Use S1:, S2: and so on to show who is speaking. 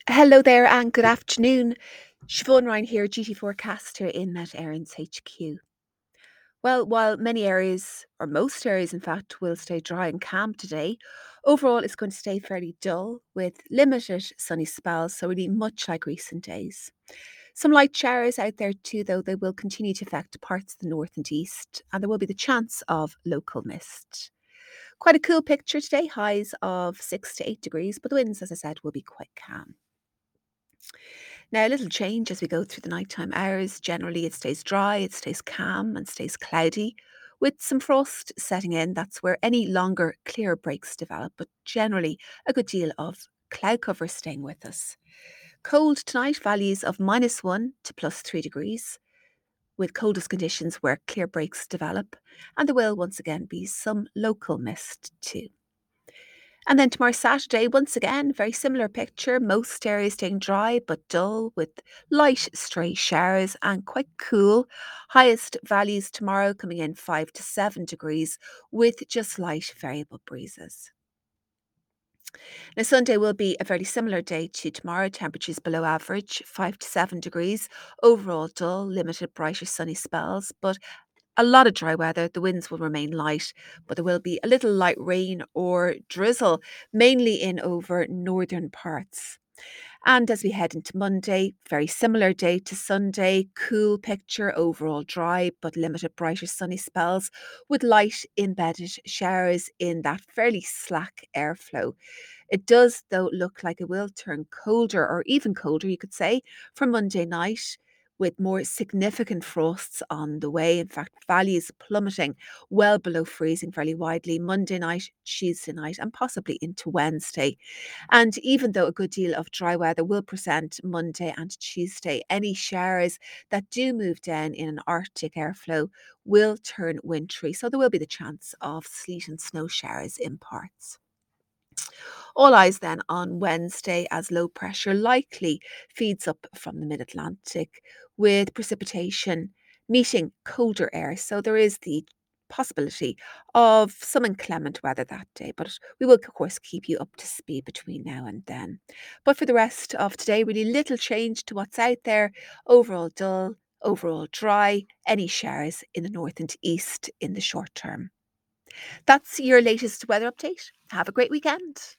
S1: Hello there and good afternoon. Siobhan Ryan here, duty forecaster in Met Erin's HQ. Well, while many areas, or most areas in fact, will stay dry and calm today, overall it's going to stay fairly dull with limited sunny spells, so really much like recent days. Some light showers out there too, though they will continue to affect parts of the north and east, and there will be the chance of local mist. Quite a cool picture today, highs of 6 to 8 degrees, but the winds, as I said, will be quite calm. Now, a little change as we go through the nighttime hours. Generally, it stays dry, it stays calm, and stays cloudy. With some frost setting in, that's where any longer, clear breaks develop, but generally, a good deal of cloud cover staying with us. Cold tonight, values of -1 to +3 degrees, with coldest conditions where clear breaks develop, and there will once again be some local mist too. And then tomorrow, Saturday, once again, very similar picture. Most areas staying dry but dull with light stray showers and quite cool. Highest values tomorrow coming in 5 to 7 degrees with just light variable breezes. Now, Sunday will be a very similar day to tomorrow. Temperatures below average, 5 to 7 degrees. Overall dull, limited brighter sunny spells, but a lot of dry weather. The winds will remain light, but there will be a little light rain or drizzle, mainly in over northern parts. And as we head into Monday, very similar day to Sunday, cool picture, overall dry but limited brighter sunny spells with light embedded showers in that fairly slack airflow. It does, though, look like it will turn colder or even colder, you could say, from Monday night with more significant frosts on the way. In fact, values plummeting well below freezing fairly widely Monday night, Tuesday night, and possibly into Wednesday. And even though a good deal of dry weather will present Monday and Tuesday, any showers that do move down in an Arctic airflow will turn wintry. So there will be the chance of sleet and snow showers in parts. All eyes then on Wednesday as low pressure likely feeds up from the mid Atlantic with precipitation meeting colder air. So there is the possibility of some inclement weather that day, but we will, of course, keep you up to speed between now and then. But for the rest of today, really little change to what's out there. Overall dull, overall dry, any showers in the north and east in the short term. That's your latest weather update. Have a great weekend.